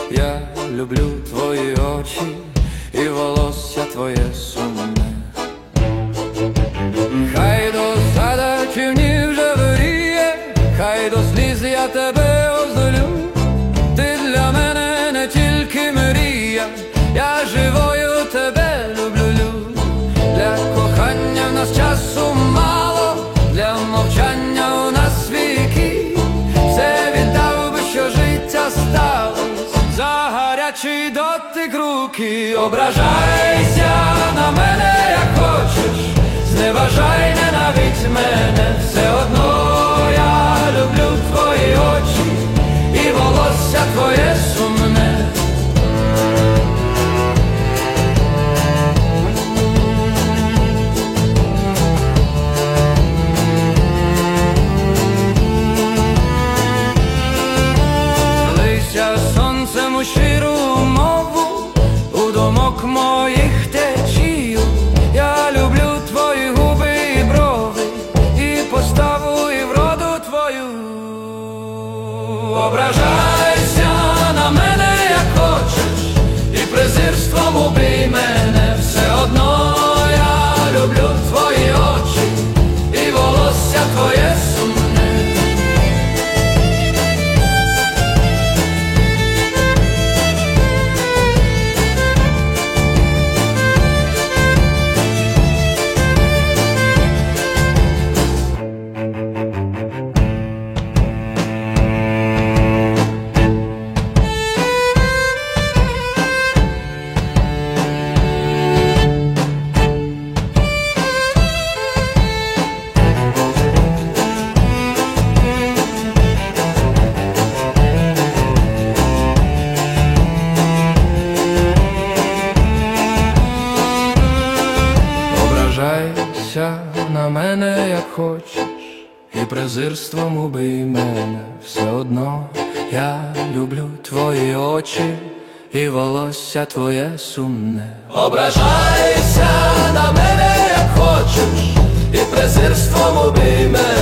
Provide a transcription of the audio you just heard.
Я люблю твої очі і волосся твоє сумне. Хай до задачівні вже виріє, хай до сліз я тебе оздолю. Ти для мене не тільки мрія, я живою тебе люблю. Для кохання в нас часу мало, для мовчання у нас віки. Все віддав би, що життя сталось за гарячий дотик руки. Ображайся на мене, як хочеш, зневажай, ненавидь мене, все одно я люблю твої очі і волосся твоє сумне. Лися сонцем у щиру мову, у думок моїх течію. Я люблю твої губи і брови, і поставу, і вроду твою. Ображайся на мене, як хочеш, і презирством убий мене, все одно я люблю твої очі і волосся твоє сумне. Ображайся на мене, як хочеш, і презирством убий мене, все одно я люблю твої очі і волосся твоє сумне. Ображайся на мене, як хочеш, і презирством убий мене.